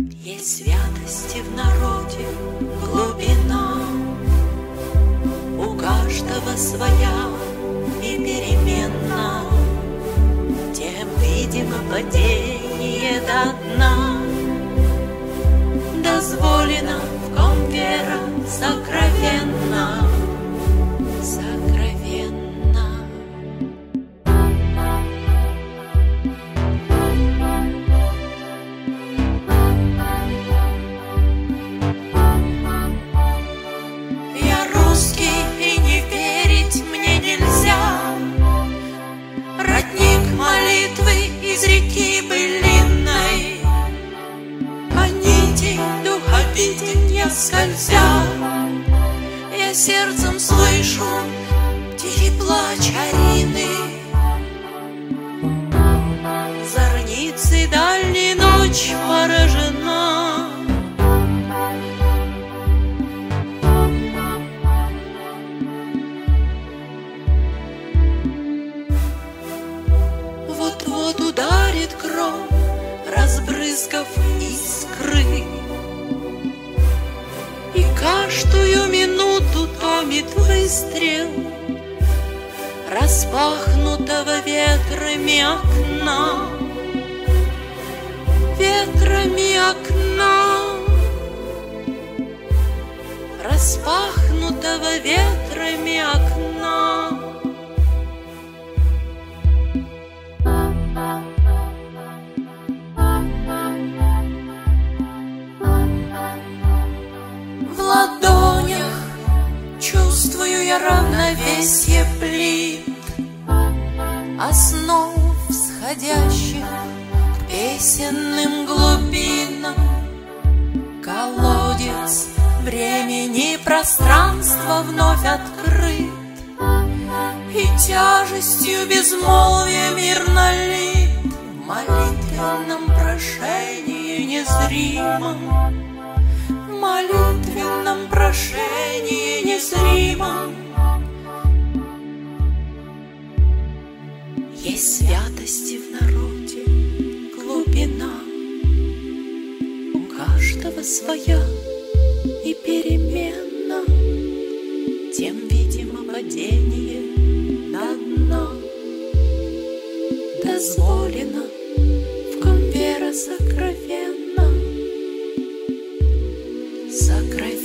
Есть святости в народе глубина, у каждого своя и переменна, тем, видимо, падение до дна. Дозволено, в ком вера сокровенна, сокровенна. Я русский, и не верить мне нельзя. Родник молитвы из реки былинной, по нити духа виденья скользя, я сердцем слышу тихий плач Арины. Зорницей дальней ночь поражена. Вот-вот ударит гром, разбрызгав искры, и каждую минуту томит выстрел распахнутого ветрами окна, ветрами окна, распахнутого ветрами окна. В ладонях чувствую я равновесие плит, основ всходящих к песенным глубинам. Колодец времени и пространства вновь открыт, и тяжестью безмолвия мир налит в молитвенном прошении незримом, в молитвенном прошении незримом. Есть святости в народе глубина, у каждого своя и переменна, тем, видимо, падение на дно. Дозволено, в ком вера сокровенна, сокровенна.